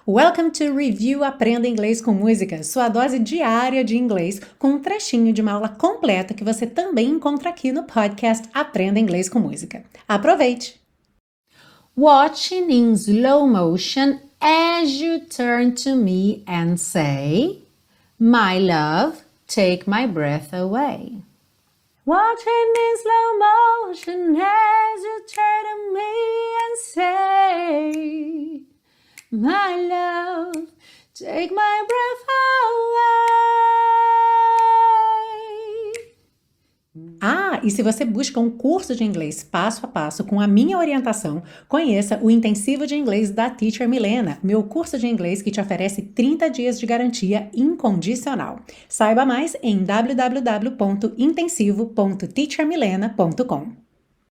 Welcome to Review Aprenda Inglês com Música, sua dose diária de inglês, com um trechinho de uma aula completa que você também encontra aqui no podcast Aprenda Inglês com Música. Aproveite! Watching in slow motion as you turn to me and say, My love, take my breath away. Watching in slow motion as you turn to me and say, My love, take my breath away. E se você busca um curso de inglês passo a passo com a minha orientação, conheça o Intensivo de Inglês da Teacher Milena, meu curso de inglês que te oferece 30 dias de garantia incondicional. Saiba mais em www.intensivo.teachermilena.com.